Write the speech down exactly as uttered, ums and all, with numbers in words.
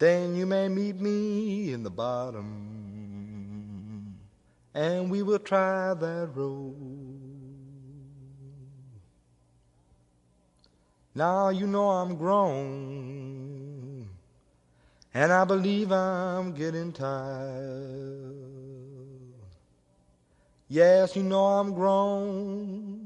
then you may meet me in the bottom, and we will try that road. Now you know I'm grown, and I believe I'm getting tired. Yes, you know I'm grown,